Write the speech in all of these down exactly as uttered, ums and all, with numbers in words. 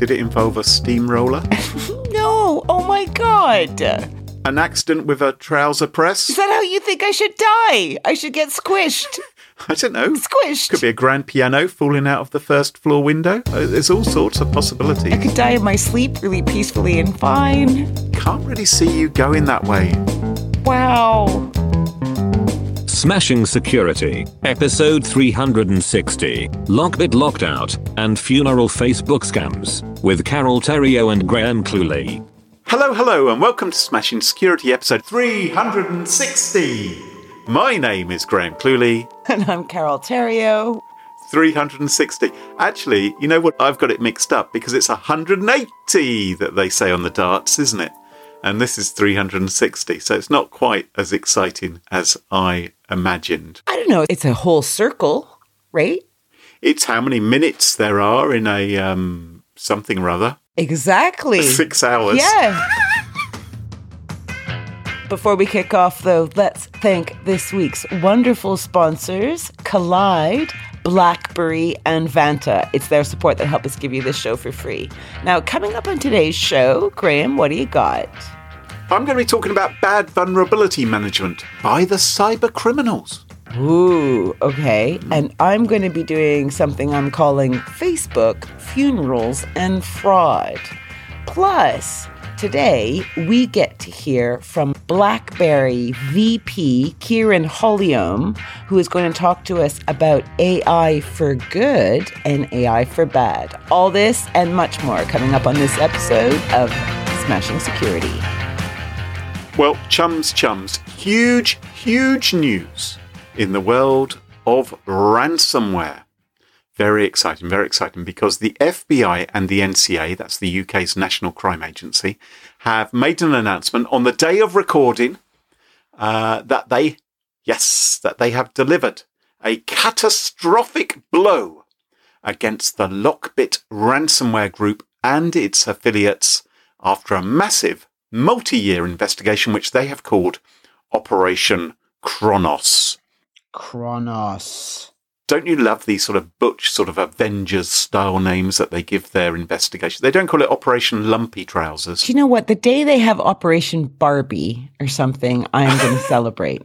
Did it involve a steamroller? No! Oh my God! An accident with a trouser press? Is that how you think I should die? I should get squished. I don't know. Squished. Could be a grand piano falling out of the first floor window. Uh, There's all sorts of possibilities. I could die in my sleep really peacefully and fine. Can't really see you going that way. Wow. Smashing Security, episode three hundred sixty, Lockbit Locked Out, and Funeral Facebook Scams, with Carol Terrio and Graham Cluley. Hello, hello, and welcome to Smashing Security, episode three hundred sixty. My name is Graham Cluley. And I'm Carol Terrio. three hundred sixty. Actually, you know what? I've got it mixed up because it's one hundred eighty that they say on the darts, isn't it? And this is three hundred sixty, so it's not quite as exciting as I imagined. I don't know. It's a whole circle, right? It's how many minutes there are in a um, something or other. Exactly. Six hours. Yeah. Before we kick off, though, let's thank this week's wonderful sponsors, Collide, BlackBerry, and Vanta. It's their support that help us give you this show for free. Now, coming up on today's show, Graham, what do you got? I'm going to be talking about bad vulnerability management by the cyber criminals. Ooh, okay. And I'm going to be doing something I'm calling Facebook Funerals and Fraud. Plus, today, we get to hear from BlackBerry V P Kieran Holliom, who is going to talk to us about A I for good and A I for bad. All this and much more coming up on this episode of Smashing Security. Well, chums, chums, huge, huge news in the world of ransomware. Very exciting, very exciting, because the F B I and the N C A, that's the U K's National Crime Agency, have made an announcement on the day of recording uh, that they, yes, that they have delivered a catastrophic blow against the Lockbit ransomware group and its affiliates after a massive multi-year investigation, which they have called Operation Kronos. Kronos. Don't you love these sort of butch, sort of Avengers-style names that they give their investigation? They don't call it Operation Lumpy Trousers. Do you know what? The day they have Operation Barbie or something, I'm going to celebrate.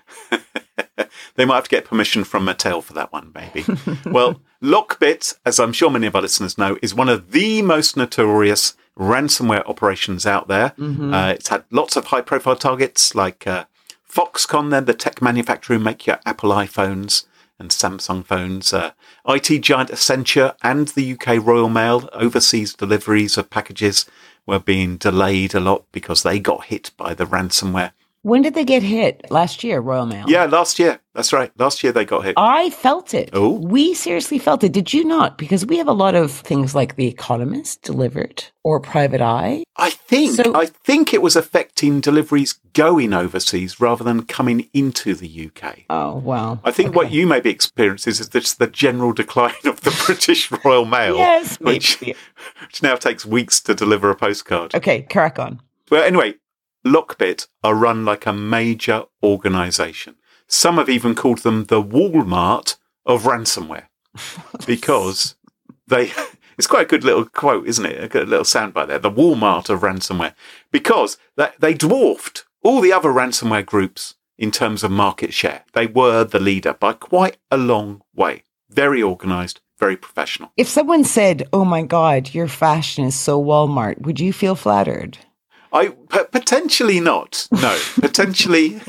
They might have to get permission from Mattel for that one, maybe. Well, Lockbit, as I'm sure many of our listeners know, is one of the most notorious ransomware operations out there. Mm-hmm. Uh, it's had lots of high-profile targets like uh, Foxconn, then the tech manufacturer who make your Apple iPhones and Samsung phones, uh, I T giant Accenture and the U K Royal Mail. Overseas deliveries of packages were being delayed a lot because they got hit by the ransomware. When did they get hit? Last year, Royal Mail. Yeah, last year. That's right. Last year they got hit. I felt it. Oh. We seriously felt it. Did you not? Because we have a lot of things like The Economist delivered or Private Eye. I think So- I think it was affecting deliveries going overseas rather than coming into the U K. Oh, wow. I think Okay. what you maybe experienced is just the general decline of the British Royal Mail, Yes, which, maybe. which now takes weeks to deliver a postcard. Okay, crack on. Well, anyway, Lockbit are run like a major organisation. Some have even called them the Walmart of ransomware because they... It's quite a good little quote, isn't it? A good little soundbite there. The Walmart of ransomware. Because they, they dwarfed all the other ransomware groups in terms of market share. They were the leader by quite a long way. Very organised, very professional. If someone said, oh my God, your fashion is so Walmart, would you feel flattered? I p- potentially not. No, potentially.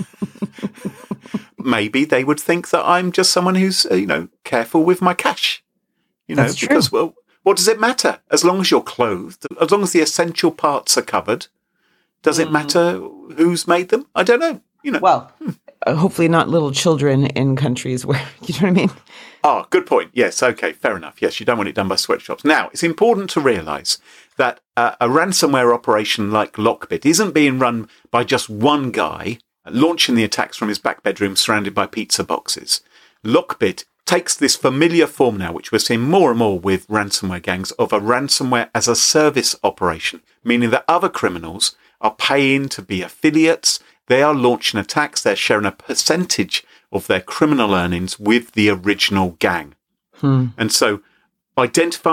Maybe they would think that I'm just someone who's, uh, you know, careful with my cash. You know, That's true. because, well, what does it matter? As long as you're clothed, as long as the essential parts are covered, does it matter who's made them? I don't know. You know. Well, uh, hopefully not little children in countries where, you know what I mean? Ah, good point. Yes, okay, fair enough. Yes, you don't want it done by sweatshops. Now, it's important to realise that uh, a ransomware operation like Lockbit isn't being run by just one guy launching the attacks from his back bedroom surrounded by pizza boxes. Lockbit takes this familiar form now, which we're seeing more and more with ransomware gangs, of a ransomware as a service operation, meaning that other criminals are paying to be affiliates. They are launching attacks. They're sharing a percentage of their criminal earnings with the original gang. Hmm. And so identifying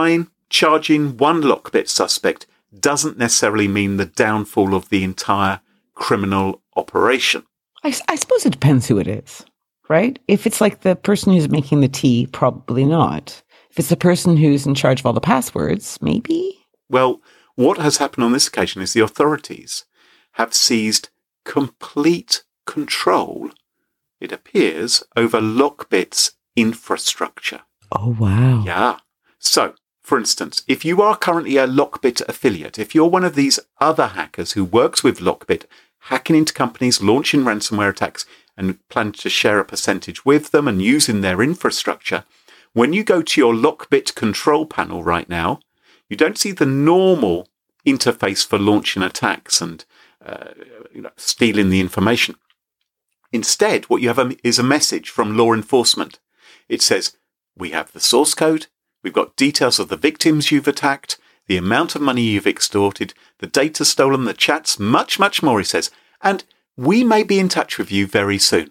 charging one Lockbit suspect doesn't necessarily mean the downfall of the entire criminal operation. I, I suppose it depends who it is, right? If it's like the person who's making the tea, probably not. If it's the person who's in charge of all the passwords, maybe? Well, what has happened on this occasion is the authorities have seized complete control, it appears, over Lockbit's infrastructure. Oh, wow. Yeah. So, for instance, if you are currently a Lockbit affiliate, if you're one of these other hackers who works with Lockbit, hacking into companies, launching ransomware attacks, and plan to share a percentage with them and using their infrastructure, when you go to your Lockbit control panel right now, you don't see the normal interface for launching attacks and uh, you know, stealing the information. Instead, what you have is a message from law enforcement. It says, we have the source code, we've got details of the victims you've attacked, the amount of money you've extorted, the data stolen, the chats, much, much more, he says. And we may be in touch with you very soon.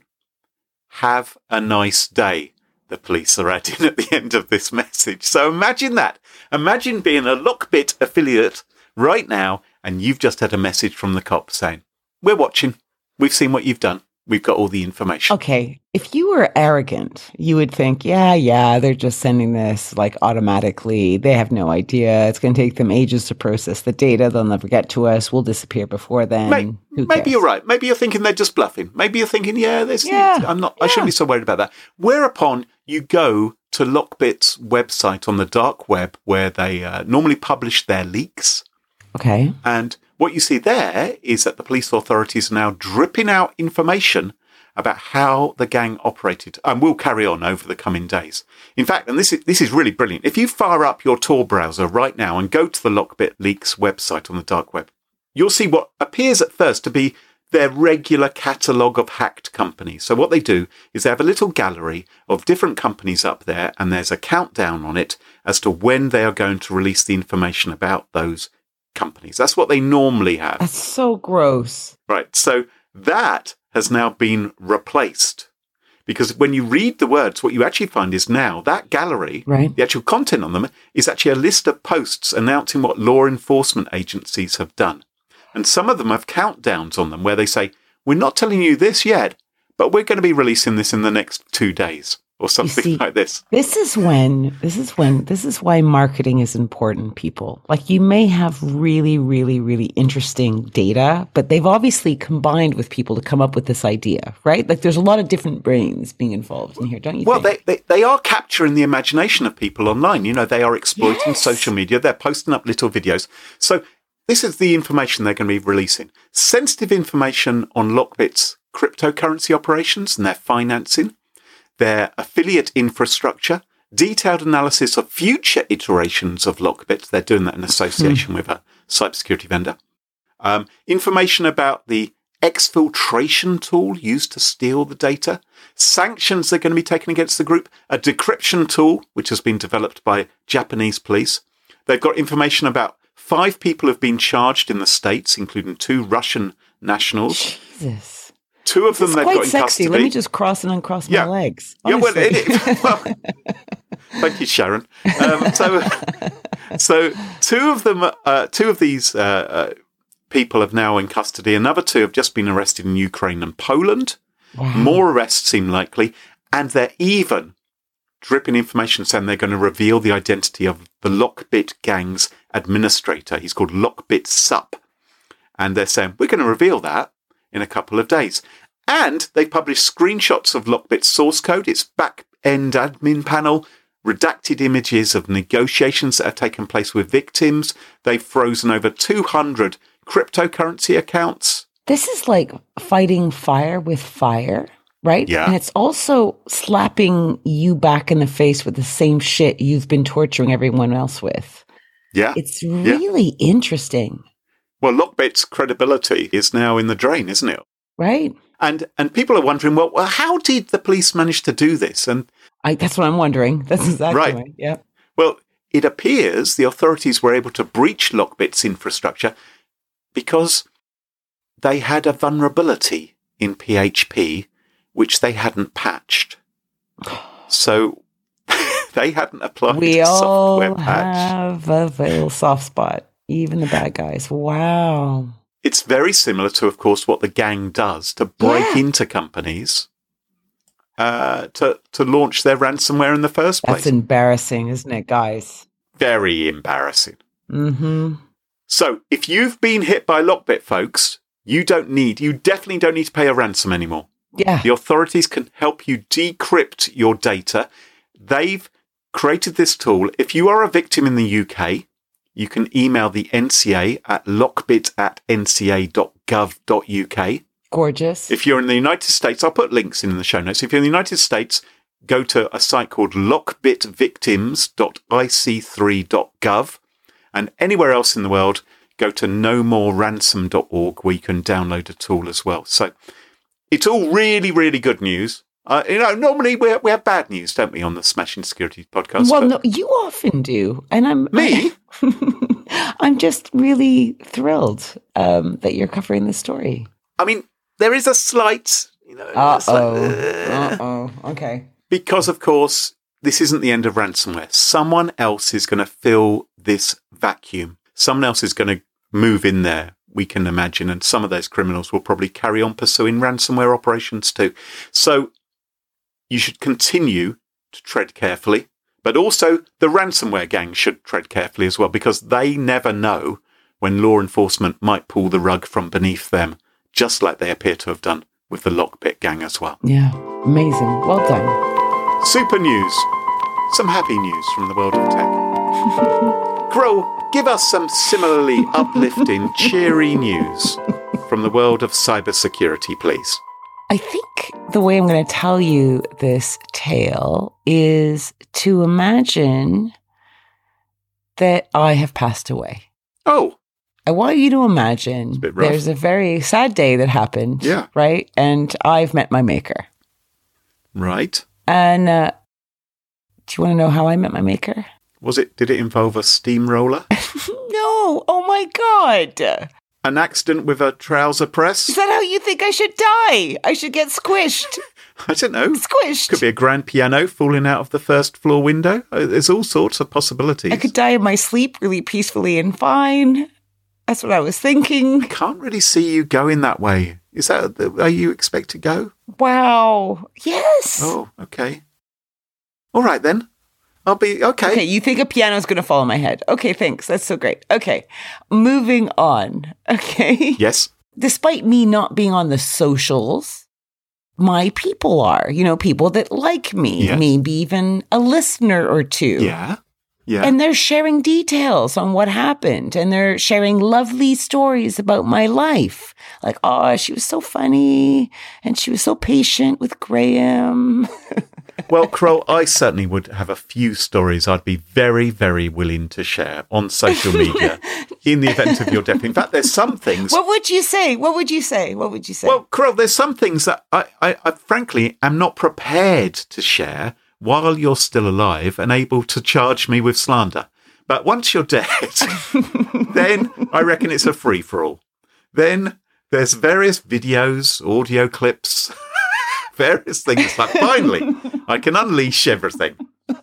Have a nice day, the police are adding at the end of this message. So imagine that. Imagine being a Lockbit affiliate right now, and you've just had a message from the cops saying, we're watching. We've seen what you've done. We've got all the information. Okay. If you were arrogant, you would think, yeah, yeah, they're just sending this like automatically. They have no idea. It's going to take them ages to process the data. They'll never get to us. We'll disappear before then. Maybe, Who maybe cares? you're right. Maybe you're thinking they're just bluffing. Maybe you're thinking, yeah, there's, Yeah, I'm not, yeah. I shouldn't be so worried about that. Whereupon you go to Lockbit's website on the dark web where they uh, normally publish their leaks. Okay. And what you see there is that the police authorities are now dripping out information about how the gang operated and will carry on over the coming days. In fact, and this is, this is really brilliant, if you fire up your Tor browser right now and go to the Lockbit Leaks website on the dark web, you'll see what appears at first to be their regular catalogue of hacked companies. So what they do is they have a little gallery of different companies up there, and there's a countdown on it as to when they are going to release the information about those companies. That's what they normally have. That's so gross. Right. So that has now been replaced, because when you read the words, what you actually find is now that gallery, Right. the actual content on them, is actually a list of posts announcing what law enforcement agencies have done. And some of them have countdowns on them where they say, we're not telling you this yet, but we're going to be releasing this in the next two days or something see, like this. This is when, this is when, this is why marketing is important, people. Like, you may have really, really, really interesting data, but they've obviously combined with people to come up with this idea, right? Like, there's a lot of different brains being involved in here, don't you Well, think? they, they, they are capturing the imagination of people online. You know, they are exploiting Yes. social media. They're posting up little videos. So this is the information they're going to be releasing. Sensitive information on Lockbit's cryptocurrency operations and their financing, their affiliate infrastructure, detailed analysis of future iterations of Lockbit. They're doing that in association with a cybersecurity vendor. Um, information about the exfiltration tool used to steal the data, sanctions that are going to be taken against the group, a decryption tool, which has been developed by Japanese police. They've got information about five people who have been charged in the States, including two Russian nationals. Jesus. Two of them It's they've quite got in sexy. custody. Let me just cross and uncross Yeah. my legs. Yeah, well, honestly. it, well, thank you, Sharon. Um, so, so two of them, uh, two of these uh, uh, people have now in custody. Another two have just been arrested in Ukraine and Poland. Wow. More arrests seem likely, and they're even dripping information saying they're going to reveal the identity of the Lockbit gang's administrator. He's called Lockbit Sup, and they're saying we're going to reveal that in a couple of days. And they published screenshots of Lockbit's source code, its back-end admin panel, redacted images of negotiations that have taken place with victims. They've frozen over two hundred cryptocurrency accounts. This is like fighting fire with fire, right? Yeah. And it's also slapping you back in the face with the same shit you've been torturing everyone else with. Yeah. It's really interesting, Well, Lockbit's credibility is now in the drain, isn't it? right? And and people are wondering, well, well, how did the police manage to do this? And I, that's what I'm wondering. That's exactly Right. right. Yeah. well, it appears the authorities were able to breach Lockbit's infrastructure because they had a vulnerability in P H P which they hadn't patched. So they hadn't applied We a all software patch. have a little soft spot, even the bad guys. Wow. It's very similar to, of course, what the gang does to break Yeah. into companies uh, to, to launch their ransomware in the first place. That's embarrassing, isn't it, guys? Very embarrassing. Mm-hmm. So if you've been hit by Lockbit, folks, you don't need, you definitely don't need to pay a ransom anymore. Yeah. The authorities can help you decrypt your data. They've created this tool. If you are a victim in the U K, you can email the N C A at lockbit at n c a dot gov dot u k. Gorgeous. If you're in the United States, I'll put links in the show notes. If you're in the United States, go to a site called lockbit victims dot i c three dot gov. And anywhere else in the world, go to no more ransom dot org where you can download a tool as well. So it's all really, really good news. Uh, you know, normally we we have bad news, don't we, on the Smashing Security podcast? Well, but no, you often do, and I'm me? I, I'm just really thrilled um, that you're covering this story. I mean, there is a slight, you know, Uh it's like, oh. uh, Uh oh. Okay. because of course this isn't the end of ransomware. Someone else is going to fill this vacuum. Someone else is going to move in there, we can imagine, and some of those criminals will probably carry on pursuing ransomware operations too. So you should continue to tread carefully, but also the ransomware gang should tread carefully as well, because they never know when law enforcement might pull the rug from beneath them, just like they appear to have done with the Lockbit gang as well. Yeah. Amazing. Well done. Super news. Some happy news from the world of tech. Crow, give us some similarly uplifting, cheery news from the world of cybersecurity, please. I think the way I'm going to tell you this tale is to imagine that I have passed away. Oh, I want you to imagine a bit rough. there's a very sad day that happened, Yeah. right? And I've met my maker. right. And uh, do you want to know how I met my maker? Was it, did it involve a steamroller? No. Oh my God. An accident with a trouser Is press? that how you think I should die? I should get squished. I don't know. Squished. Could be a grand piano falling out of the first floor window. Uh, There's all sorts of possibilities. I could die in my sleep really peacefully and fine. That's what I was thinking. Can't really see you going that way. Is that the way you expect to go? Wow. Yes. Oh, okay. All right then. I'll be okay. Okay, you think a piano's going to fall on my head. Okay, thanks. That's so great. Okay, moving on. Okay. Yes. Despite me not being on the socials, my people are, you know, people that like me, Yes. maybe even a listener or two. Yeah. Yeah. And they're sharing details on what happened, and they're sharing lovely stories about my life. Like, oh, she was so funny, and she was so patient with Graham. Well, Crow, I certainly would have a few stories I'd be very, very willing to share on social media in the event of your death. In fact, there's some things. What would you say? What would you say? What would you say? Well, Crow, there's some things that I, I, I frankly am not prepared to share while you're still alive and able to charge me with slander. But once you're dead, then I reckon it's a free-for-all. Then there's various videos, audio clips, various things. Like, finally, I can unleash everything.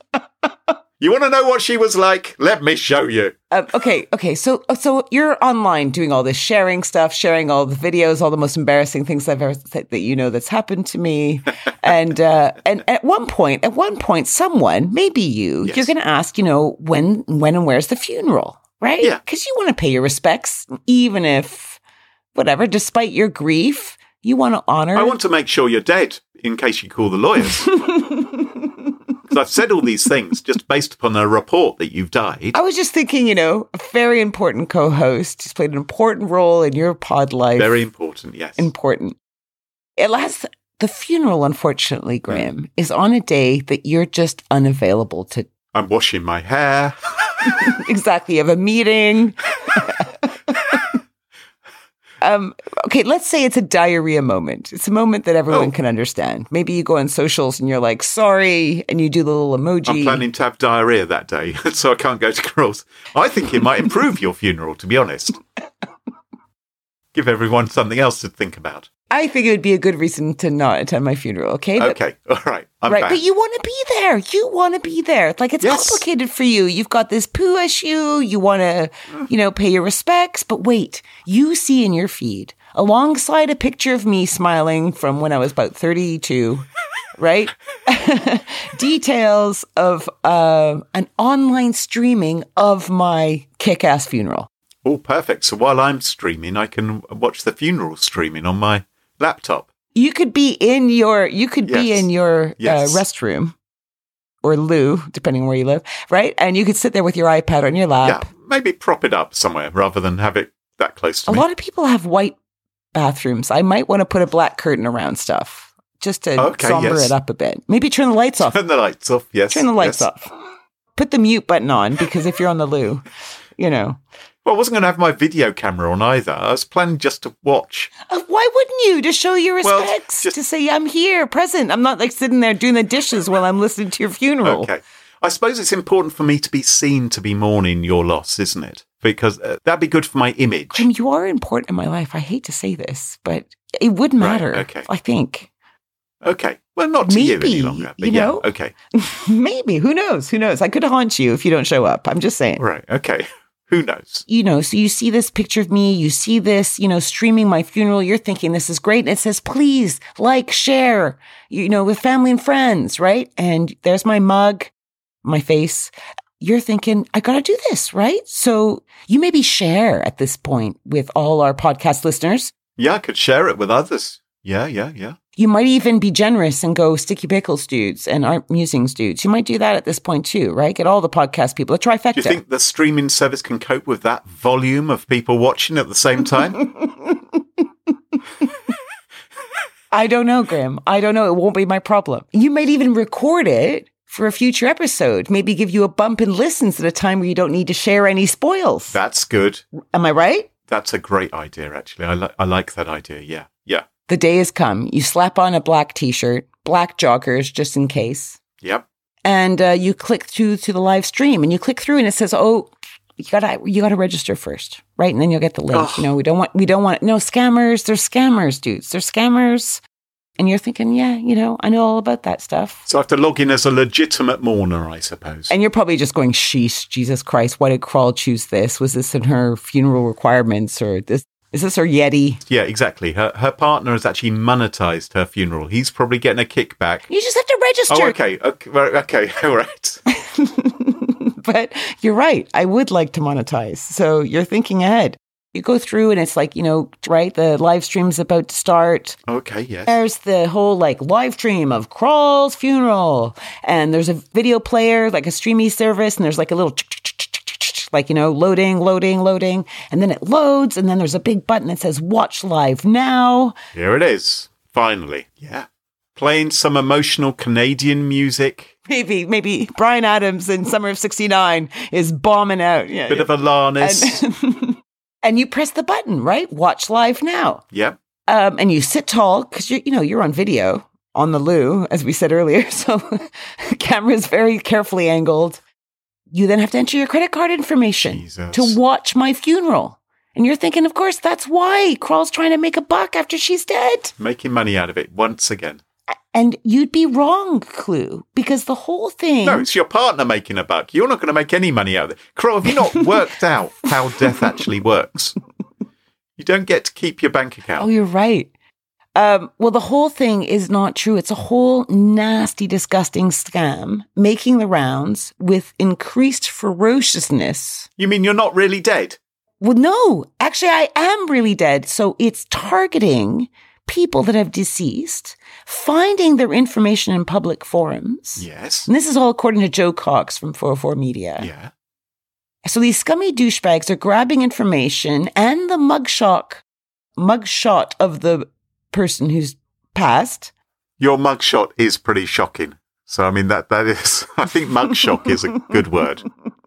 You want to know what she was like? Let me show you. Uh, okay, okay. So, so you're online doing all this sharing stuff, sharing all the videos, all the most embarrassing things I've ever that, that you know that's happened to me, and uh, and at one point, at one point, someone, maybe you, Yes. you're going to ask, you know, when, when, and where's the funeral, right? Yeah. Because you want to pay your respects, even if, whatever, despite your grief, you want to honor. I want to make sure you're dead in case you call the lawyers. Because I've said all these things just based upon a report that you've died. I was just thinking, you know, a very important co-host. He's played an important role in your pod life. Very important, yes. important. It lasts. The funeral, unfortunately, Graham, is on a day that you're just unavailable to. I'm washing my hair. Exactly. You have a meeting. um, okay, let's say it's a diarrhea moment. It's a moment that everyone Oh. can understand. Maybe you go on socials and you're like, sorry, and you do the little emoji. I'm planning to have diarrhea that day, so I can't go to Carol's. I think it might improve your funeral, to be honest. Give everyone something else to think about. I think it would be a good reason to not attend my funeral, okay? But, Okay, all right. I'm right, back. but you want to be there. You want to be there. Like, it's Yes. complicated for you. You've got this poo issue. You want to, you know, pay your respects. But wait, you see in your feed, alongside a picture of me smiling from when I was about thirty-two, right? Details of uh, an online streaming of my kick-ass funeral. Oh, perfect. So while I'm streaming, I can watch the funeral streaming on my laptop. You could be in your, you could be Yes. in your Yes. uh, restroom or loo, depending on where you live, right? And you could sit there with your iPad on your lap. Yeah, maybe prop it up somewhere rather than have it that close to A me. lot of people have white bathrooms. I might want to put a black curtain around stuff just to Okay, somber yes. it up a bit. Maybe turn the lights off. Turn the lights off, yes. Turn the lights yes. off. Put the mute button on, because if you're on the loo, you know. Well, I wasn't going to have my video camera on either. I was planning just to watch. Uh, why wouldn't you? To show your Well, respects, just- to say I'm here, present. I'm not like sitting there doing the dishes while I'm listening to your funeral. Okay. I suppose it's important for me to be seen to be mourning your loss, isn't it? Because uh, that'd be good for my image. Jim, you are important in my life. I hate to say this, but it would matter. Right, okay. I think. Okay. Well, not to you Maybe, any longer. But you yeah, know? okay. Maybe. Who knows? Who knows? I could haunt you if you don't show up. I'm just saying. Right. Okay. Who knows? You know, so you see this picture of me, you see this, you know, streaming my funeral. You're thinking this is great. And it says, please like, share, you know, with family and friends, right? And there's my mug, my face. You're thinking, I got to do this, right? So you maybe share at this point with all our podcast listeners. Yeah, I could share it with others. Yeah, yeah, yeah. You might even be generous and go Sticky Pickles dudes and Art Musings dudes. You might do that at this point too, right? Get all the podcast people, a trifecta. Do you think the streaming service can cope with that volume of people watching at the same time? I don't know, Graham. I don't know. It won't be my problem. You might even record it for a future episode. Maybe give you a bump in listens at a time where you don't need to share any spoils. That's good. Am I right? That's a great idea, actually. I, li- I like that idea. Yeah, yeah. The day has come. You slap on a black t-shirt, black joggers, just in case. Yep. And uh, you click through to the live stream and you click through and it says, oh, you gotta, you gotta register first, right? And then you'll get the link. Ugh. You know, we don't want, we don't want, no scammers. They're scammers, dudes. They're scammers. And you're thinking, yeah, you know, I know all about that stuff. So I have to log in as a legitimate mourner, I suppose. And you're probably just going, sheesh, Jesus Christ, why did Crawl choose this? Was this in her funeral requirements or this? Is this her Yeti? Yeah, exactly. Her her partner has actually monetized her funeral. He's probably getting a kickback. You just have to register. Oh, okay. Okay, right, okay. All right. But you're right. I would like to monetize. So you're thinking ahead. You go through and it's like, you know, right, the live stream's about to start. Okay, yes. There's the whole like live stream of Crawl's funeral. And there's a video player, like a streamy service. And there's like a little like, you know, loading, loading, loading. And then it loads. And then there's a big button that says watch live now. Here it is. Finally. Yeah. Playing some emotional Canadian music. Maybe, maybe Bryan Adams in Summer of sixty-nine is bombing out. Yeah. Bit of Alanis. And, and you press the button, right? Watch live now. Yep. Um, and you sit tall because you you know you're on video on the loo, as we said earlier. So camera's very carefully angled. You then have to enter your credit card information Jesus. to watch my funeral. And you're thinking, of course, that's why Crawl's trying to make a buck after she's dead. Making money out of it once again. And you'd be wrong, Clue, because the whole thing. No, it's your partner making a buck. You're not going to make any money out of it. Crow, have you not worked out how death actually works? You don't get to keep your bank account. Oh, you're right. Um, well, the whole thing is not true. It's a whole nasty, disgusting scam making the rounds with increased ferociousness. You mean you're not really dead? Well, no, actually, I am really dead. So it's targeting people that have deceased, finding their information in public forums. Yes. And this is all according to Joe Cox from four oh four Media. Yeah. So these scummy douchebags are grabbing information and the mugshot, mugshot of the person who's passed. Your mugshot is pretty shocking. So, I mean, that that is, I think mugshot is a good word.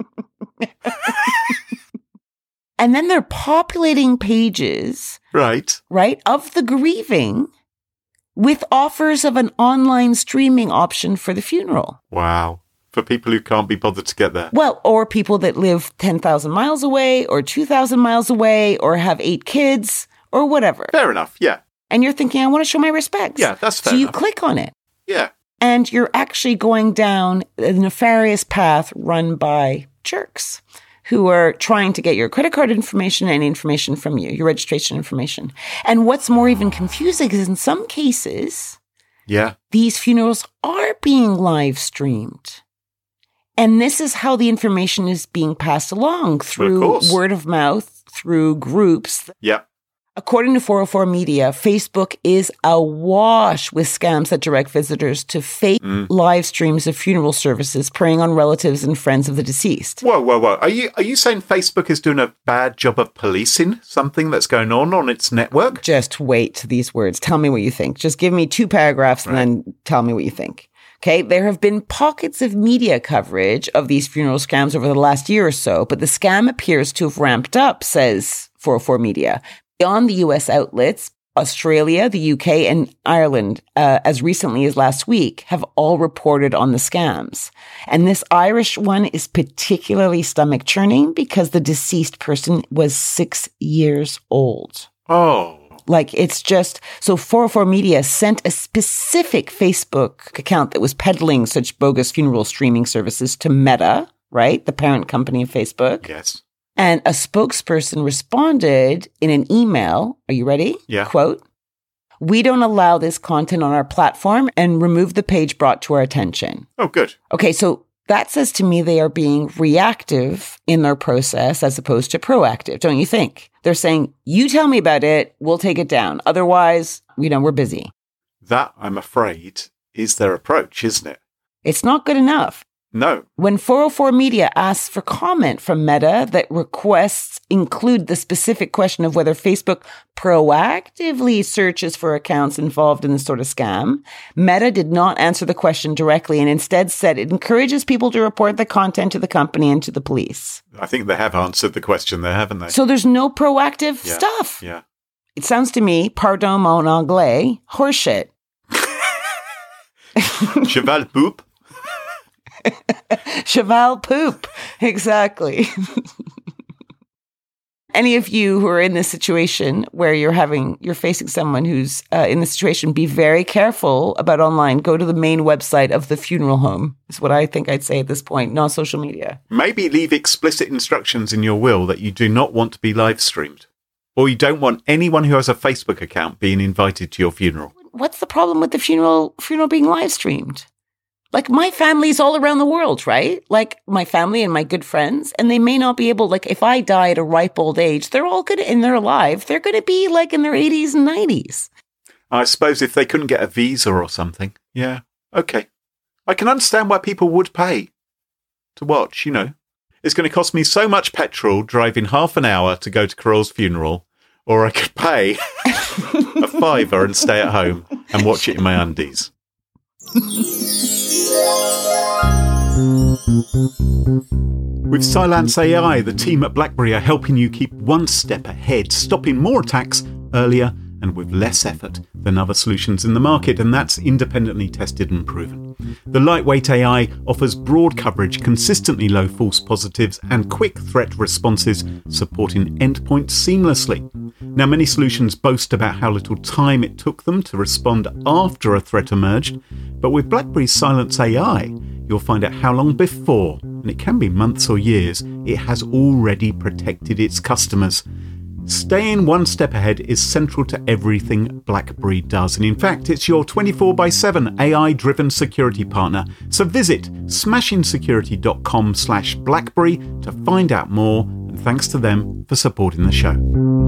And then they're populating pages, Right. right, of the grieving with offers of an online streaming option for the funeral. Wow. For people who can't be bothered to get there. Well, or people that live ten thousand miles away or two thousand miles away or have eight kids or whatever. Fair enough. Yeah. And you're thinking, I want to show my respects. Yeah, that's fair So you enough. click on it. Yeah. And you're actually going down a nefarious path run by jerks who are trying to get your credit card information and information from you, your registration information. And what's more even confusing is in some cases, Yeah. these funerals are being live streamed. And this is how the information is being passed along through course. word of mouth, through groups. Yeah. According to four oh four Media, Facebook is awash with scams that direct visitors to fake Mm. live streams of funeral services, preying on relatives and friends of the deceased. Whoa, whoa, whoa. Are you are you saying Facebook is doing a bad job of policing something that's going on on its network? Just wait to these words. Tell me what you think. Just give me two paragraphs Right. and then tell me what you think. Okay, there have been pockets of media coverage of these funeral scams over the last year or so, but the scam appears to have ramped up, says four oh four Media. Beyond the U S outlets, Australia, the U K, and Ireland, uh, as recently as last week, have all reported on the scams. And this Irish one is particularly stomach churning because the deceased person was six years old. Oh. Like, it's just, so four oh four Media sent a specific Facebook account that was peddling such bogus funeral streaming services to Meta, right? The parent company of Facebook. Yes. And a spokesperson responded in an email. Are you ready? Yeah. Quote, "We don't allow this content on our platform and remove the page brought to our attention." Oh, good. Okay, so that says to me they are being reactive in their process as opposed to proactive, don't you think? They're saying, you tell me about it, we'll take it down. Otherwise, you know, we're busy. That, I'm afraid, is their approach, isn't it? It's not good enough. No. When four oh four Media asks for comment from Meta that requests include the specific question of whether Facebook proactively searches for accounts involved in this sort of scam, Meta did not answer the question directly and instead said it encourages people to report the content to the company and to the police. I think they have answered the question there, haven't they? So there's no proactive Yeah. stuff. Yeah. It sounds to me, pardon mon anglais, horseshit. Cheval poop. Cheval poop. Exactly. Any of you who are in this situation where you're having, you're facing someone who's uh, in this situation, be very careful about online. Go to the main website of the funeral home is what I think I'd say at this point, not social media. Maybe leave explicit instructions in your will that you do not want to be live streamed. Or you don't want anyone who has a Facebook account being invited to your funeral. What's the problem with the funeral funeral being live streamed? Like, my family's all around the world, right? Like, my family and my good friends, and they may not be able, like, if I die at a ripe old age, they're all good and they're alive. They're going to be, like, in their eighties and nineties. I suppose if they couldn't get a visa or something. Yeah. Okay. I can understand why people would pay to watch, you know. It's going to cost me so much petrol driving half an hour to go to Carol's funeral, or I could pay a fiver and stay at home and watch it in my undies. With Cylance A I, the team at BlackBerry are helping you keep one step ahead, stopping more attacks earlier and with less effort than other solutions in the market, and that's independently tested and proven. The lightweight A I offers broad coverage, consistently low false positives, and quick threat responses, supporting endpoints seamlessly. Now, many solutions boast about how little time it took them to respond after a threat emerged, but with BlackBerry's Cylance A I, you'll find out how long before, and it can be months or years, it has already protected its customers. Staying one step ahead is central to everything BlackBerry does, and in fact, it's your twenty-four by seven A I-driven security partner. So visit smashing security dot com slash blackberry to find out more, and thanks to them for supporting the show.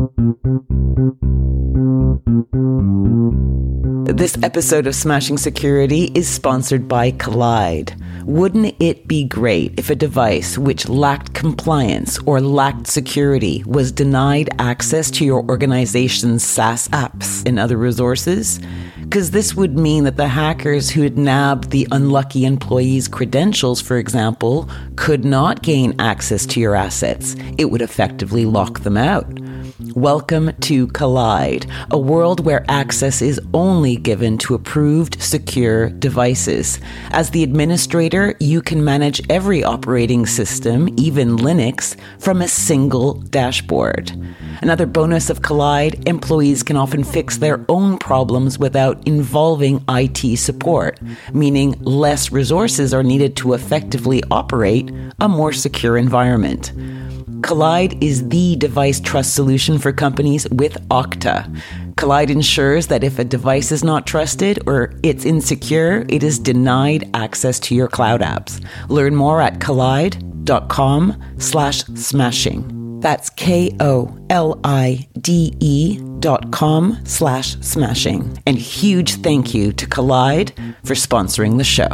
This episode of Smashing Security is sponsored by Collide. Wouldn't it be great if a device which lacked compliance or lacked security was denied access to your organization's SaaS apps and other resources? Because this would mean that the hackers who had nabbed the unlucky employee's credentials, for example, could not gain access to your assets. It would effectively lock them out. Welcome to Collide, a world where access is only given to approved, secure devices. As the administrator, you can manage every operating system, even Linux, from a single dashboard. Another bonus of Collide, employees can often fix their own problems without involving I T support, meaning less resources are needed to effectively operate a more secure environment. Collide is the device trust solution for companies with Okta. Collide ensures that if a device is not trusted or it's insecure, it is denied access to your cloud apps. Learn more at collide.com slash smashing. That's K O L I D E dot com slash smashing. And huge thank you to Collide for sponsoring the show.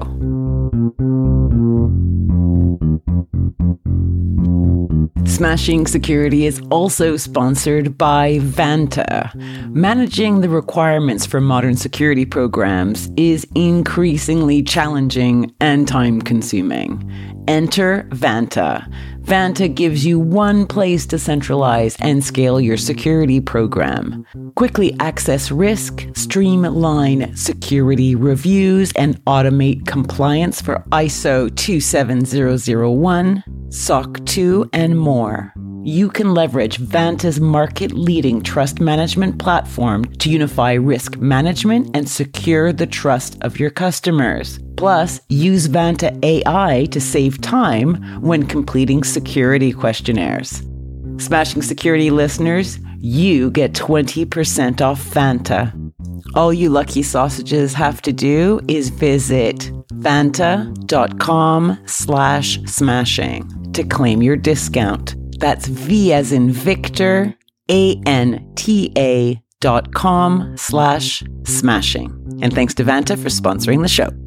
Smashing Security is also sponsored by Vanta. Managing the requirements for modern security programs is increasingly challenging and time-consuming. Enter Vanta. Vanta gives you one place to centralize and scale your security program. Quickly access risk, streamline security reviews, and automate compliance for I S O two seven zero zero one, S O C two, and more. You can leverage Vanta's market-leading trust management platform to unify risk management and secure the trust of your customers. Plus, use Vanta A I to save time when completing security questionnaires. Smashing Security listeners, you get twenty percent off Vanta. All you lucky sausages have to do is visit vanta.com slash smashing to claim your discount. That's V as in Victor, A-N-T-A dot com slash smashing. And thanks to Vanta for sponsoring the show.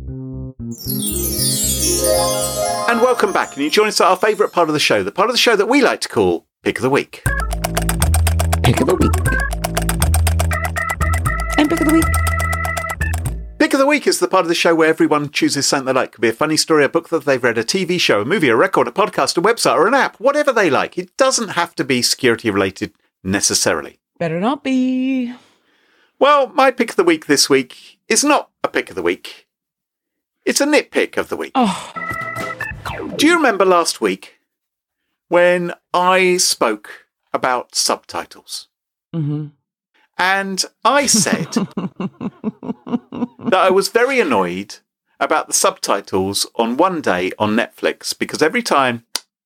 And welcome back. And you join us at our favourite part of the show, the part of the show that we like to call Pick of the Week. Pick of the Week. And Pick of the Week. Pick of the Week is the part of the show where everyone chooses something they like. It could be a funny story, a book that they've read, a T V show, a movie, a record, a podcast, a website, or an app, whatever they like. It doesn't have to be security related necessarily. Better not be. Well, my pick of the week this week is not a pick of the week. It's a nitpick of the week. Oh. Do you remember last week when I spoke about subtitles? Mm-hmm. And I said that I was very annoyed about the subtitles on One Day on Netflix because every time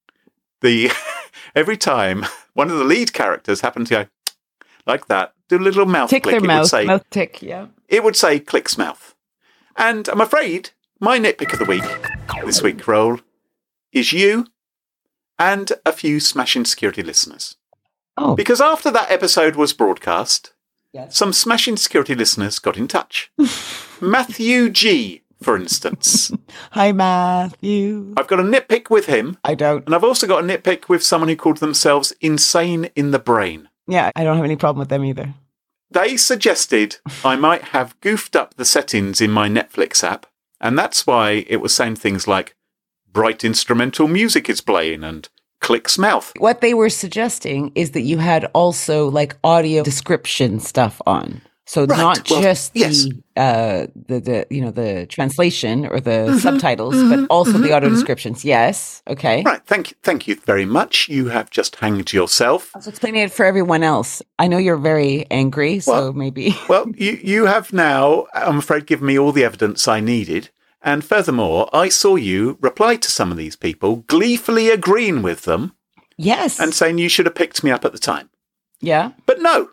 the every time one of the lead characters happened to go like that, do a little mouth tick click, their it mouth, would say, mouth tick, yeah. It would say clicks mouth. And I'm afraid my nitpick of the week this week, Roll, is you and a few Smashing Security listeners. Oh. Because after that episode was broadcast, yes. Some Smashing Security listeners got in touch. Matthew G, for instance. Hi, Matthew. I've got a nitpick with him. I don't. And I've also got a nitpick with someone who called themselves Insane in the Brain. Yeah, I don't have any problem with them either. They suggested I might have goofed up the settings in my Netflix app, and that's why it was saying things like bright instrumental music is playing and clicks mouth. What they were suggesting is that you had also like audio description stuff on. So Right, not well, just yes. the, uh, the, the, you know, the translation or the Mm-hmm, subtitles, mm-hmm, but also mm-hmm, the audio mm-hmm. descriptions. Yes. Okay. Right, thank you, thank you very much. You have just hanged yourself. I was explaining it for everyone else. I know you're very angry, so Well, maybe. Well, you, you have now, I'm afraid, given me all the evidence I needed. And furthermore, I saw you reply to some of these people, gleefully agreeing with them Yes. and saying you should have picked me up at the time. Yeah. But no,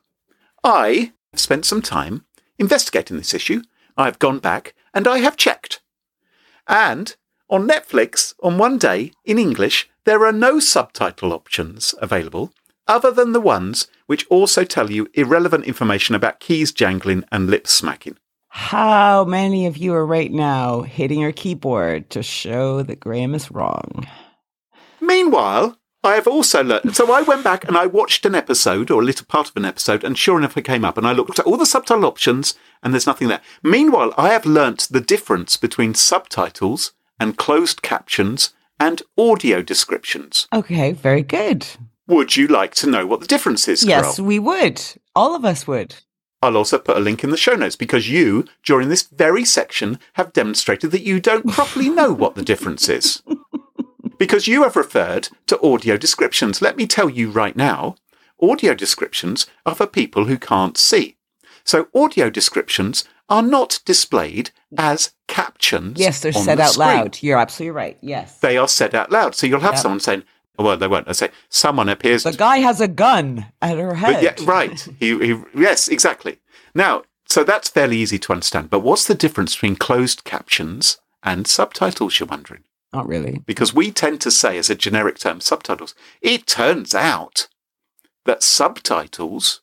I have spent some time investigating this issue. I have gone back and I have checked. And on Netflix, on One Day, in English, there are no subtitle options available other than the ones which also tell you irrelevant information about keys jangling and lip smacking. How many of you are right now hitting your keyboard to show that Graham is wrong? Meanwhile, I have also learned. So I went back and I watched an episode or a little part of an episode, and sure enough, it came up and I looked at all the subtitle options and there's nothing there. Meanwhile, I have learnt the difference between subtitles and closed captions and audio descriptions. Okay, very good. Would you like to know what the difference is, Carol? Yes, we would. All of us would. I'll also put a link in the show notes because you, during this very section, have demonstrated that you don't properly know what the difference is. Because you have referred to audio descriptions. Let me tell you right now, audio descriptions are for people who can't see. So audio descriptions are not displayed as captions. Yes, they're on said the out screen. loud. You're absolutely right. Yes. They are said out loud. So you'll have Yep. someone saying, well, they won't. They say, someone appears The to... guy has a gun at her head. But yeah, right. He, he, yes, exactly. Now, so that's fairly easy to understand. But what's the difference between closed captions and subtitles, you're wondering? Not really. Because we tend to say as a generic term, subtitles. It turns out that subtitles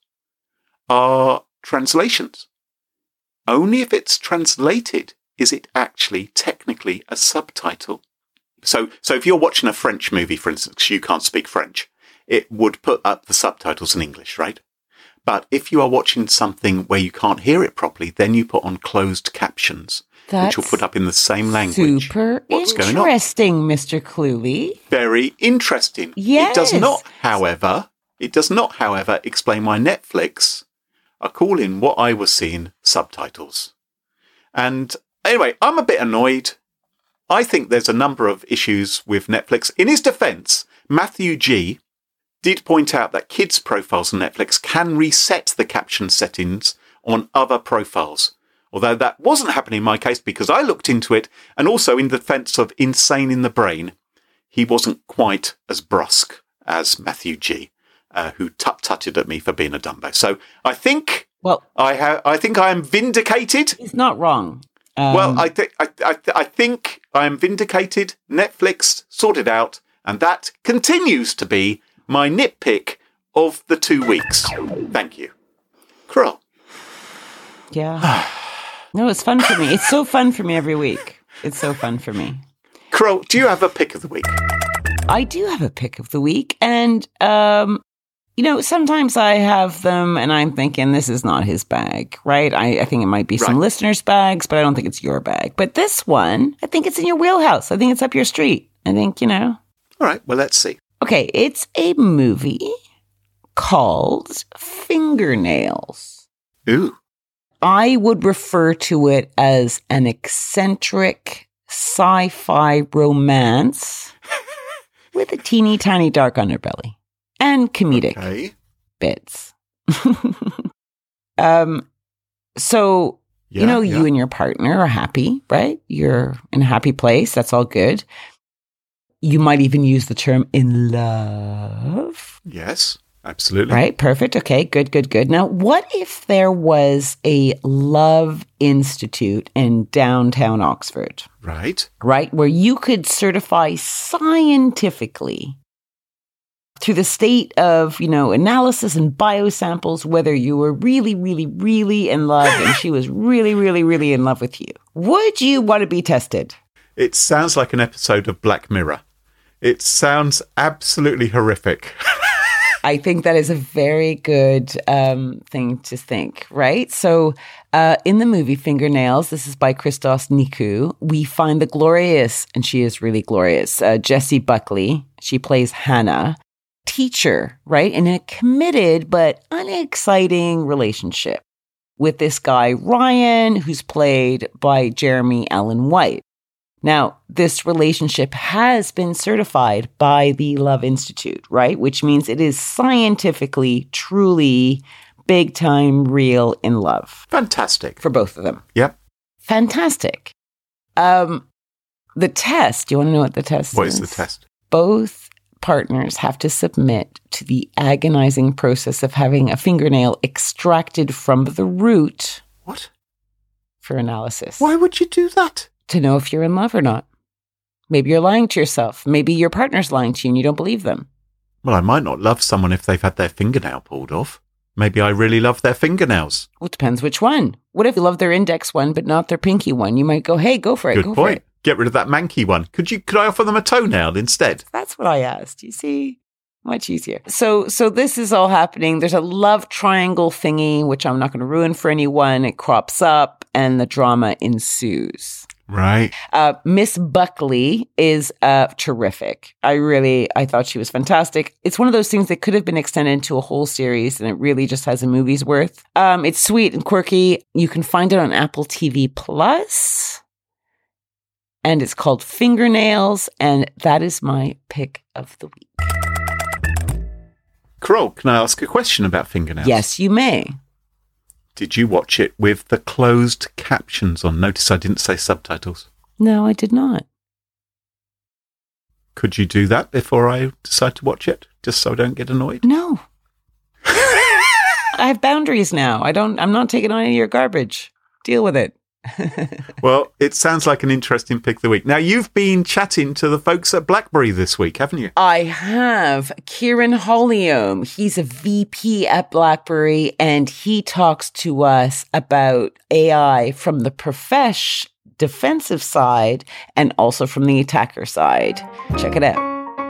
are translations. Only if it's translated is it actually technically a subtitle. So, so if you're watching a French movie, for instance, you can't speak French, it would put up the subtitles in English, right? But if you are watching something where you can't hear it properly, then you put on closed captions, That's which will put up in the same language. Super what's going on. interesting, Mister Cluey. Very interesting. Yes. It does not, however, it does not, however, explain why Netflix are calling what I was seeing subtitles. And anyway, I'm a bit annoyed. I think there's a number of issues with Netflix. In his defense, Matthew G did point out that kids' profiles on Netflix can reset the caption settings on other profiles. Although that wasn't happening in my case because I looked into it, and also in defense of Insane in the Brain, he wasn't quite as brusque as Matthew G, uh, who tut-tutted at me for being a Dumbo. So I think Well, I ha- I think I am vindicated. he's not wrong. Um, Well, I think I, I, I think I am vindicated. Netflix sorted out, and that continues to be my nitpick of the two weeks. Thank you, Carol. yeah. No, it's fun for me. It's so fun for me every week. It's so fun for me. Carol, do you have a pick of the week? I do have a pick of the week, and um, you know, sometimes I have them, and I'm thinking this is not his bag, right? I, I think it might be some Right. listeners' bags, but I don't think it's your bag. But this one, I think it's in your wheelhouse. I think it's up your street. I think you know. All right. Well, let's see. Okay, it's a movie called Fingernails. Ooh. I would refer to it as an eccentric sci-fi romance with a teeny tiny dark underbelly and comedic Okay. bits. um, so, Yeah, you know, yeah. you and your partner are happy, right? You're in a happy place. That's all good. You might even use the term in love. Yes, absolutely. Right, perfect. Okay, good, good, good. Now, what if there was a love institute in downtown Oxford, Right. right, where you could certify scientifically through the state of, you know, analysis and biosamples whether you were really, really, really in love and she was really, really, really in love with you? Would you want to be tested? It sounds like an episode of Black Mirror. It sounds absolutely horrific. I think that is a very good um, thing to think, right? So uh, in the movie Fingernails, this is by Christos Nikou, we find the glorious, and she is really glorious, uh, Jessie Buckley. She plays Hannah, teacher, right? In a committed but unexciting relationship with this guy, Ryan, who's played by Jeremy Allen White. Now, this relationship has been certified by the Love Institute, right? Which means it is scientifically, truly, big time, real in love Fantastic. for both of them. Yep. Fantastic. Um, the test, do you want to know what the test What is? is the test? Both partners have to submit to the agonizing process of having a fingernail extracted from the root What? for analysis. Why would you do that? To know if you're in love or not. Maybe you're lying to yourself. Maybe your partner's lying to you and you don't believe them. Well, I might not love someone if they've had their fingernail pulled off. Maybe I really love their fingernails. Well, it depends which one. What if you love their index one but not their pinky one? You might go, hey, go for it. Good go for point. it. Get rid of that manky one. Could you? Could I offer them a toenail instead? That's what I asked. You see? Much easier. So so this is all happening. There's a love triangle thingy, which I'm not going to ruin for anyone. It crops up and the drama ensues. Right. Uh, Miss Buckley is uh, terrific. I really, I thought she was fantastic. It's one of those things that could have been extended into a whole series, and it really just has a movie's worth. Um, it's sweet and quirky. You can find it on Apple T V Plus, and it's called Fingernails, and that is my pick of the week. Carol, can I ask a question about Fingernails? Yes, you may. Did you watch it with the closed captions on? Notice I didn't say subtitles. No, I did not. Could you do that before I decide to watch it, just so I don't get annoyed? No. I have boundaries now. I don't, I'm not taking on any of your garbage. Deal with it. Well, it sounds like an interesting pick of the week. Now, you've been chatting to the folks at BlackBerry this week, haven't you? I have. Kieran Holliome. He's a V P at BlackBerry, and he talks to us about A I from the profesh defensive side and also from the attacker side. Check it out.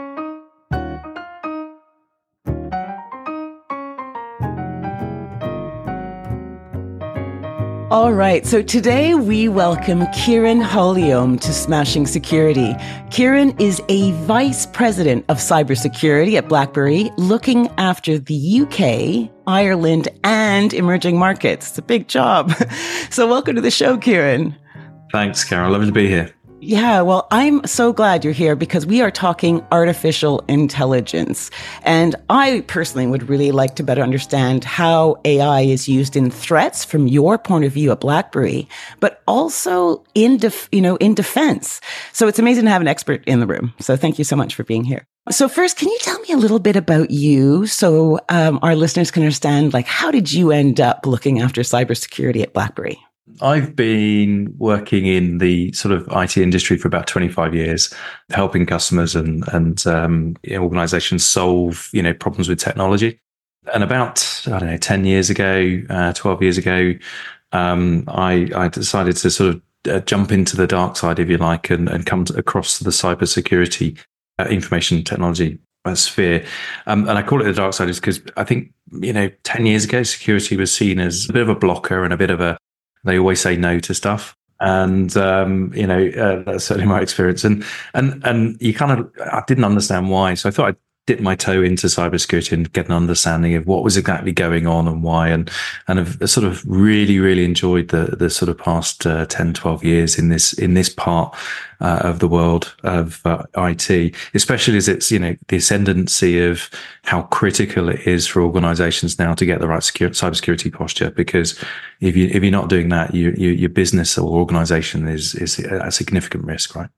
All right, so today we welcome Kieran Holliome to Smashing Security. Kieran is a vice president of cybersecurity at BlackBerry, looking after the U K, Ireland, and emerging markets. It's a big job. So welcome to the show, Kieran. Thanks, Carol. Lovely to be here. Yeah, well, I'm so glad you're here because we are talking artificial intelligence. And I personally would really like to better understand how A I is used in threats from your point of view at BlackBerry, but also in, def- you know, in defense. So it's amazing to have an expert in the room. So thank you so much for being here. So first, can you tell me a little bit about you so um, our listeners can understand, like, how did you end up looking after cybersecurity at BlackBerry? I've been working in the sort of I T industry for about twenty-five years, helping customers and and um, organizations solve, you know, problems with technology. And about, I don't know, ten years ago, uh, twelve years ago, um, I, I decided to sort of uh, jump into the dark side, if you like, and, and come to, across to the cybersecurity uh, information technology sphere. Um, and I call it the dark side is because I think, you know, ten years ago, security was seen as a bit of a blocker and a bit of a, they always say no to stuff. And, um, you know, uh, that's certainly my experience. And, and, and you kind of, I didn't understand why. So I thought I'd dip my toe into cybersecurity and get an understanding of what was exactly going on and why. And, and I've sort of really, really enjoyed the, the sort of past uh, ten, twelve years in this, in this part uh, of the world of uh, I T, especially as it's, you know, the ascendancy of how critical it is for organizations now to get the right secure, cybersecurity posture. Because if you, if you're not doing that, you, you, your business or organization is, is a significant risk, right?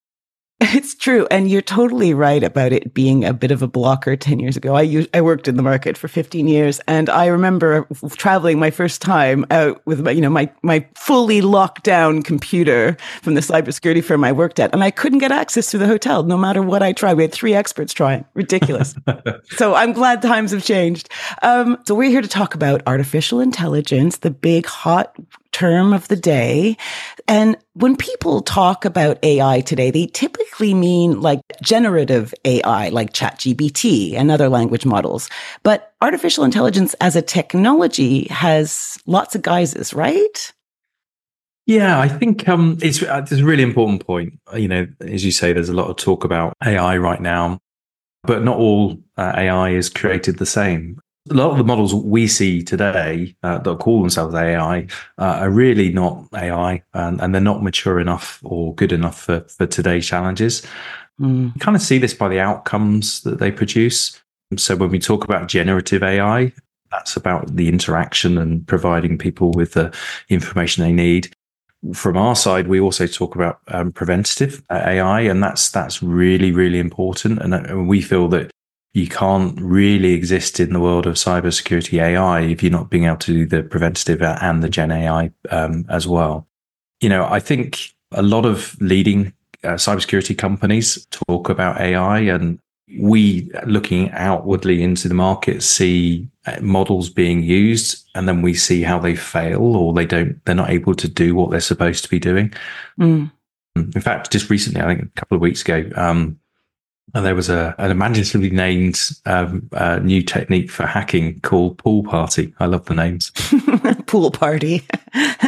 It's true. And you're totally right about it being a bit of a blocker ten years ago. I used, I worked in the market for fifteen years, and I remember traveling my first time out with my, you know, my, my fully locked down computer from the cybersecurity firm I worked at. And I couldn't get access to the hotel no matter what I tried. We had three experts trying. Ridiculous. So I'm glad times have changed. Um, so we're here to talk about artificial intelligence, the big hot term of the day. And when people talk about A I today, they typically mean like generative A I, like ChatGPT and other language models. But artificial intelligence as a technology has lots of guises, right? Yeah, I think um, it's, it's a really important point. You know, as you say, there's a lot of talk about A I right now, but not all uh, A I is created the same. A lot of the models we see today uh, that call themselves A I uh, are really not A I, and, and they're not mature enough or good enough for, for today's challenges. Mm. You kind of see this by the outcomes that they produce. So when we talk about generative A I, that's about the interaction and providing people with the information they need. From our side, we also talk about um, preventative A I, and that's that's really, really important. And, and we feel that you can't really exist in the world of cybersecurity A I if you're not being able to do the preventative and the Gen A I um, as well. You know, I think a lot of leading uh, cybersecurity companies talk about A I, and we, looking outwardly into the market, see models being used, and then we see how they fail or they don't, they're not able to do what they're supposed to be doing. Mm. In fact, just recently, I think a couple of weeks ago, um, and there was a, an imaginatively named um, uh, new technique for hacking called Pool Party. I love the names. Pool Party.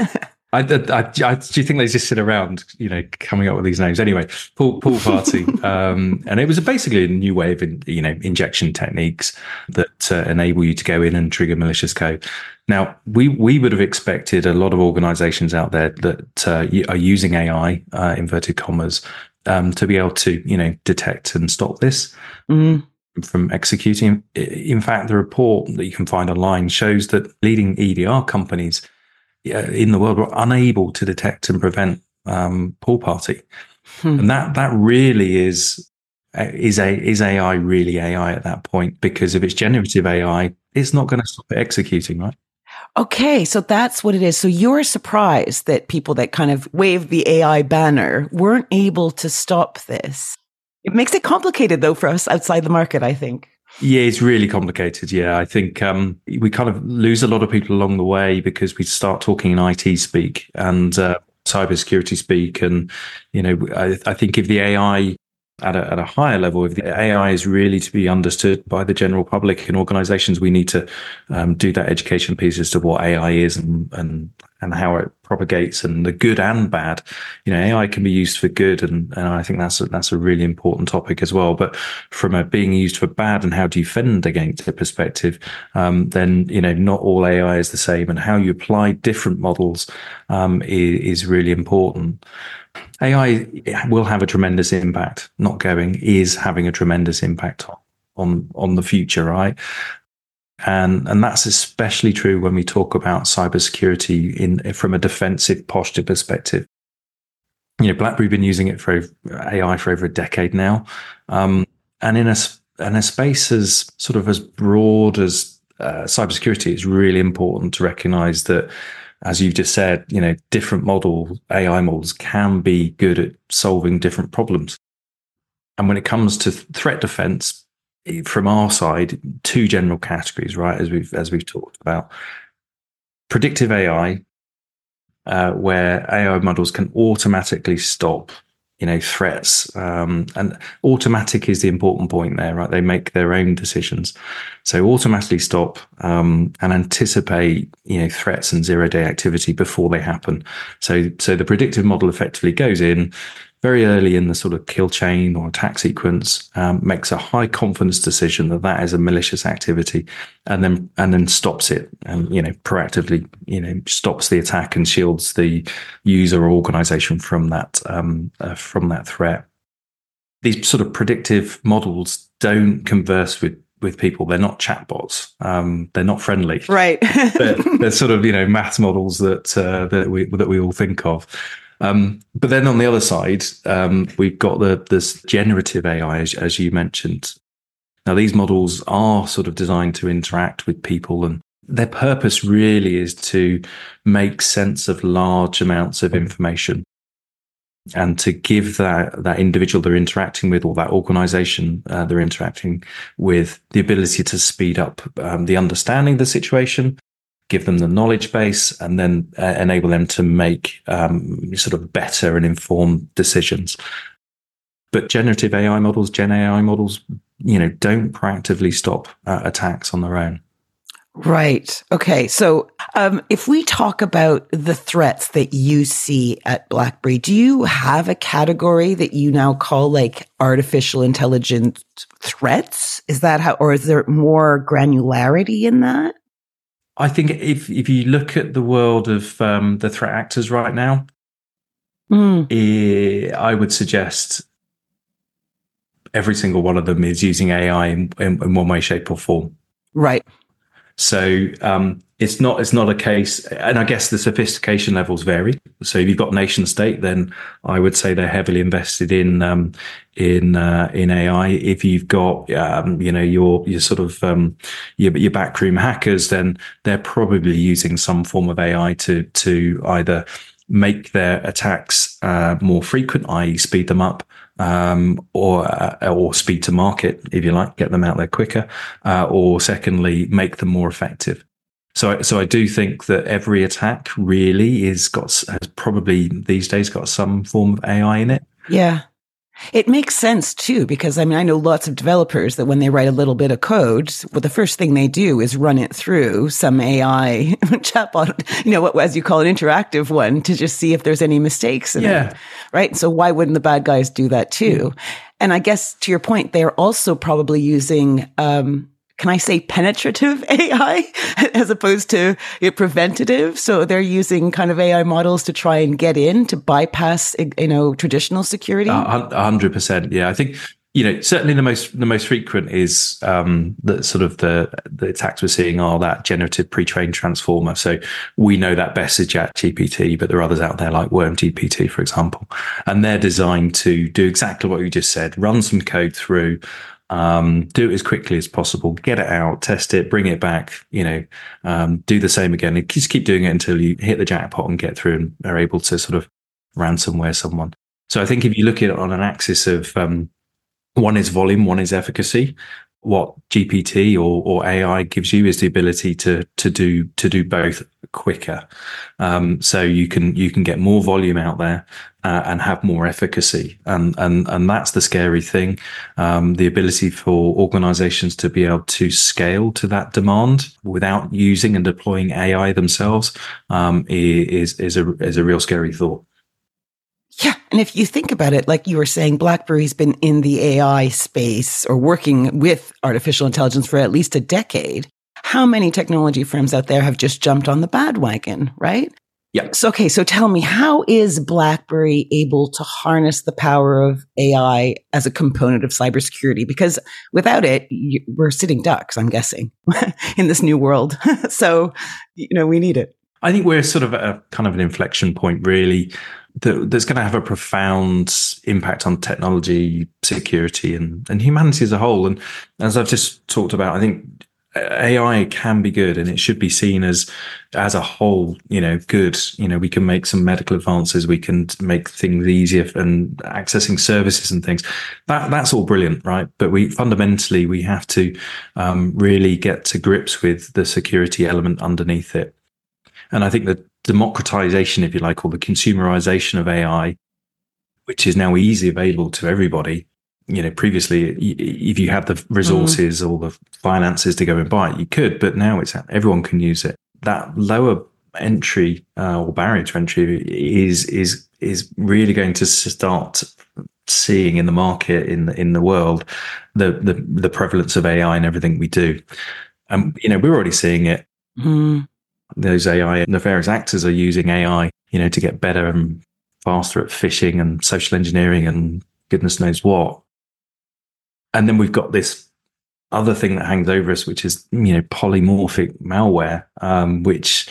I, I, I, do you think they just sit around, you know, coming up with these names? Anyway, pool, pool party, um, and it was basically a new way of, in, you know, injection techniques that uh, enable you to go in and trigger malicious code. Now, we we would have expected a lot of organisations out there that uh, are using A I, uh, inverted commas, um, to be able to, you know, detect and stop this. Mm. From executing. In fact, the report that you can find online shows that leading E D R companies in the world were unable to detect and prevent um, pool party, hmm. and that that really is is a is A I really A I at that point? Because if it's generative A I, it's not going to stop it executing, right? Okay, so that's what it is. So you're surprised that people that kind of waved the A I banner weren't able to stop this. It makes it complicated, though, for us outside the market, I think. Yeah, it's really complicated. Yeah, I think um, we kind of lose a lot of people along the way because we start talking in I T speak and uh, cybersecurity speak. And, you know, I, I think if the A I at a, at a higher level, if the A I is really to be understood by the general public and organizations, we need to um, do that education piece as to what A I is and, and and how it propagates and the good and bad. You know, A I can be used for good, and, and I think that's a, that's a really important topic as well. But from a being used for bad and how do you fend against it perspective, um, then, you know, not all A I is the same, and how you apply different models um, is, is really important. A I will have a tremendous impact. Not going is having a tremendous impact on on, on the future, right? And and that's especially true when we talk about cybersecurity in from a defensive posture perspective. You know, BlackBerry been using it for A I for over a decade now, um, and in a in a space as sort of as broad as uh, cybersecurity, it's really important to recognise that, as you've just said, you know, different model A I models can be good at solving different problems. And when it comes to threat defense, from our side, two general categories, right? As we've as we've talked about, predictive A I, uh, where A I models can automatically stop, you know, threats, um, and automatic is the important point there, right? They make their own decisions, so automatically stop um, and anticipate, you know, threats and zero day activity before they happen. So, so the predictive model effectively goes in very early in the sort of kill chain or attack sequence, um, makes a high confidence decision that that is a malicious activity, and then and then stops it, and, you know, proactively, you know, stops the attack and shields the user or organization from that um, uh, from that threat. These sort of predictive models don't converse with with people. They're not chatbots. Um, they're not friendly. Right. they're, they're sort of, you know, math models that uh, that we that we all think of. Um, but then on the other side, um, we've got the this generative A I, as, as you mentioned. Now, these models are sort of designed to interact with people, and their purpose really is to make sense of large amounts of information and to give that, that individual they're interacting with, or that organization uh, they're interacting with, the ability to speed up um, the understanding of the situation, give them the knowledge base, and then uh, enable them to make um, sort of better and informed decisions. But generative A I models, Gen A I models, you know, don't proactively stop uh, attacks on their own. Right. Okay. So um, if we talk about the threats that you see at BlackBerry, do you have a category that you now call like artificial intelligence threats? Is that how, or is there more granularity in that? I think if if you look at the world of um, the threat actors right now, mm. eh, I would suggest every single one of them is using A I in, in, in one way, shape, or form. Right. So um, it's not it's not a case, and I guess the sophistication levels vary. So if you've got nation state, then I would say they're heavily invested in um, in uh, in A I. If you've got um, you know your your sort of um, your your backroom hackers, then they're probably using some form of A I to to either make their attacks uh, more frequent, that is, speed them up. Um, or uh, or speed to market, if you like, get them out there quicker, uh, or secondly, make them more effective. So, so I do think that every attack really is got has probably these days got some form of A I in it. Yeah. It makes sense too, because I mean, I know lots of developers that when they write a little bit of code, well, the first thing they do is run it through some A I chatbot, you know, what, as you call an interactive one, to just see if there's any mistakes in Yeah. it. Right. So why wouldn't the bad guys do that too? Yeah. And I guess to your point, they're also probably using, um, can I say penetrative A I as opposed to you know, preventative? So they're using kind of A I models to try and get in to bypass, you know, traditional security. A hundred percent. Yeah, I think you know certainly the most the most frequent is um, the sort of the the attacks we're seeing are that generative pre-trained transformer. So we know that best is ChatGPT, but there are others out there like WormGPT, for example, and they're designed to do exactly what you just said: run some code through. Um, do it as quickly as possible, get it out, test it, bring it back, you know, um, do the same again. And just keep doing it until you hit the jackpot and get through and are able to sort of ransomware someone. So I think if you look at it on an axis of um, one is volume, one is efficacy, what G P T or, or A I gives you is the ability to to do to do both quicker. Um, so you can you can get more volume out there uh, and have more efficacy, and and and that's the scary thing. Um, the ability for organizations to be able to scale to that demand without using and deploying A I themselves um, is is a is a real scary thought. Yeah. And if you think about it, like you were saying, BlackBerry's been in the A I space or working with artificial intelligence for at least a decade. How many technology firms out there have just jumped on the bandwagon, right? Yeah. So, okay. So tell me, how is BlackBerry able to harness the power of A I as a component of cybersecurity? Because without it, you, we're sitting ducks, I'm guessing, in this new world. So, you know, we need it. I think we're sort of at a kind of an inflection point, really, that, that's going to have a profound impact on technology, security, and, and humanity as a whole. And as I've just talked about, I think A I can be good, and it should be seen as, as a whole, you know, good. You know, we can make some medical advances, we can make things easier, and accessing services and things. That that's all brilliant, right? But we fundamentally we have to um, really get to grips with the security element underneath it. And I think the democratization, if you like, or the consumerization of A I, which is now easily available to everybody. You know, previously, if you had the resources mm. or the finances to go and buy it, you could, but now it's everyone can use it. That lower entry uh, or barrier to entry is is is really going to start seeing in the market, in the, in the world, the, the the prevalence of A I in everything we do. And um, you know, we're already seeing it. Mm. Those A I nefarious actors are using A I, you know, to get better and faster at phishing and social engineering and goodness knows what. And then we've got this other thing that hangs over us, which is, you know, polymorphic malware, um, which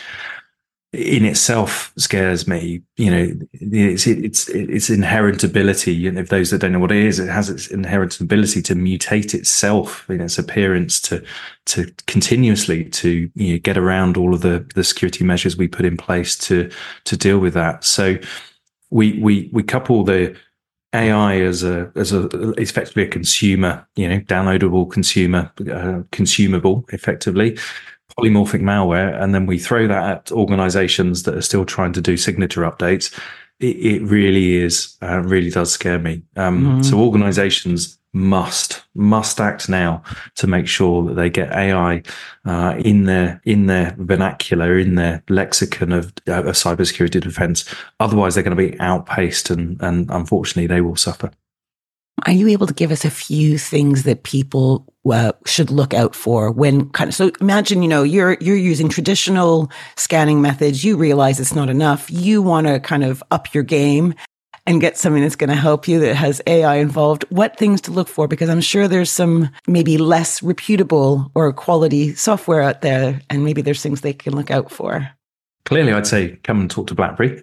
in itself scares me. You know, it's it's its inherent ability. And if those that don't know what it is, it has its inherent ability to mutate itself in its appearance to to continuously to you know get around all of the the security measures we put in place to to deal with that. So we we we couple the A I as a as a effectively a consumer, you know, downloadable consumer, uh, consumable, effectively, polymorphic malware, and then we throw that at organizations that are still trying to do signature updates. It, it really is, uh, really does scare me. Um, mm-hmm. So organizations must must act now to make sure that they get A I uh, in their in their vernacular, in their lexicon of, uh, of cybersecurity defense. Otherwise, they're going to be outpaced, and and unfortunately, they will suffer. Are you able to give us a few things that people uh, should look out for when kind of, so imagine, you know, you're, you're using traditional scanning methods. You realize it's not enough. You want to kind of up your game and get something that's going to help you that has A I involved. What things to look for? Because I'm sure there's some maybe less reputable or quality software out there, and maybe there's things they can look out for. Clearly, I'd say come and talk to BlackBerry.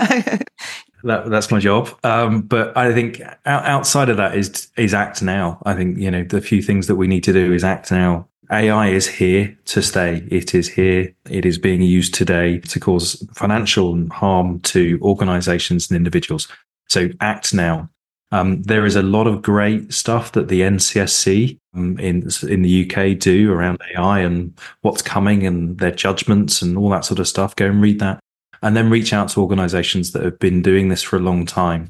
That, that's my job. Um, but I think outside of that is is act now. I think, you know, the few things that we need to do is act now. A I is here to stay. It is here. It is being used today to cause financial harm to organizations and individuals. So act now. Um, there is a lot of great stuff that the N C S C um, in in the U K do around A I and what's coming and their judgments and all that sort of stuff. Go and read that. And then reach out to organizations that have been doing this for a long time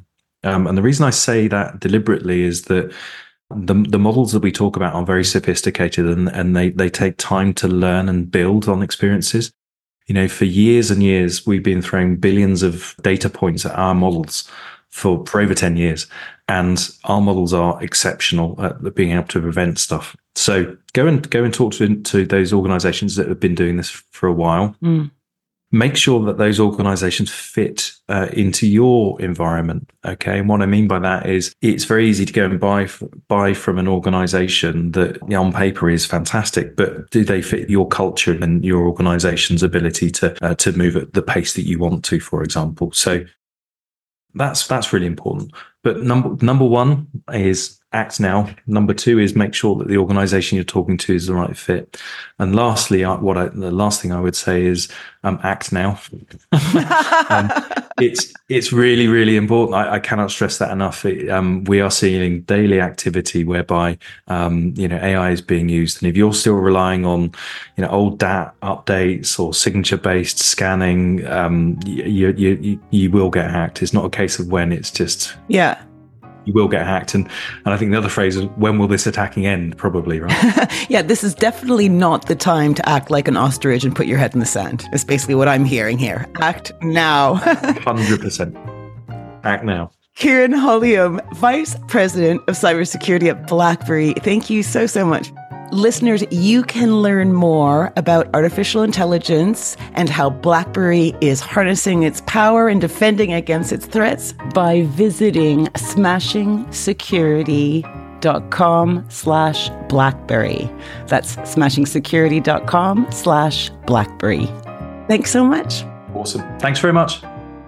Um, and the reason I say that deliberately is that the the models that we talk about are very sophisticated, and, and they, they take time to learn and build on experiences. You know, for years and years, we've been throwing billions of data points at our models for, for over ten years. And our models are exceptional at being able to prevent stuff. So go and go and talk to, to those organizations that have been doing this for a while. Mm. Make sure that those organizations fit uh, into your environment. Okay. And what I mean by that is it's very easy to go and buy, buy from an organization that, you know, on paper is fantastic, but do they fit your culture and your organization's ability to, uh, to move at the pace that you want to, for example? So that's, that's really important. But number, number one is act now. Number two is make sure that the organization you're talking to is the right fit. And lastly, I, what I, the last thing I would say is um, act now. um, it's it's really, really important. I, I cannot stress that enough. It, um, we are seeing daily activity whereby um, you know A I is being used, and if you're still relying on you know old D A T updates or signature based scanning, um, you, you you you will get hacked. It's not a case of when; it's just yeah. You will get hacked. And, and I think the other phrase is, when will this attacking end? Probably, right? Yeah, this is definitely not the time to act like an ostrich and put your head in the sand. That's basically what I'm hearing here. Act now. one hundred percent. Act now. Kieran Holliam, Vice President of Cybersecurity at BlackBerry. Thank you so, so much. Listeners, you can learn more about artificial intelligence and how BlackBerry is harnessing its power and defending against its threats by visiting smashing security dot com slash BlackBerry. That's smashing security dot com slash BlackBerry. Thanks so much. Awesome. Thanks very much.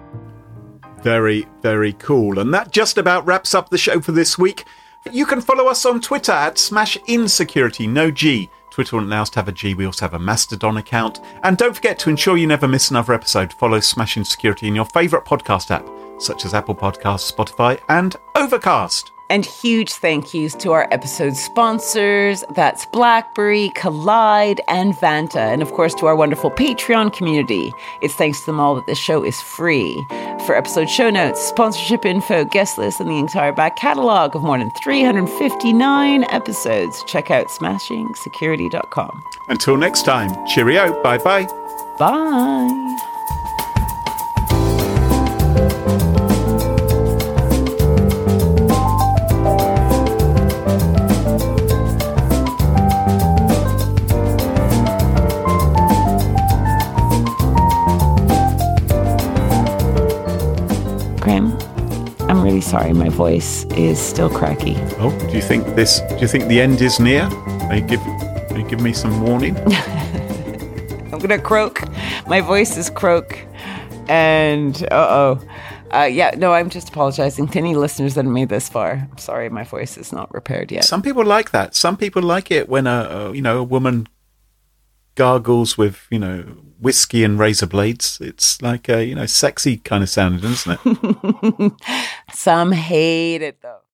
Very, very cool. And that just about wraps up the show for this week. You can follow us on Twitter at SmashInSecurity, no G. Twitter allows to have a G. We also have a Mastodon account. And don't forget to ensure you never miss another episode. Follow Smashing Security in your favourite podcast app, such as Apple Podcasts, Spotify, and Overcast. And huge thank yous to our episode sponsors. That's BlackBerry, Collide, and Vanta. And of course, to our wonderful Patreon community. It's thanks to them all that this show is free. For episode show notes, sponsorship info, guest list, and the entire back catalog of more than three hundred fifty-nine episodes, check out smashing security dot com. Until next time, cheerio. Bye-bye. Bye. I'm really sorry, my voice is still cracky. Oh, do you think this? Do you think the end is near? Are you give, are you give me some warning? I'm gonna croak. My voice is croak, and uh-oh. Uh, yeah, no, I'm just apologizing to any listeners that have made this far. I'm sorry, my voice is not repaired yet. Some people like that. Some people like it when a, a you know a woman gargles with you know whiskey and razor blades. It's like a you know sexy kind of sound, isn't it? Some hate it though.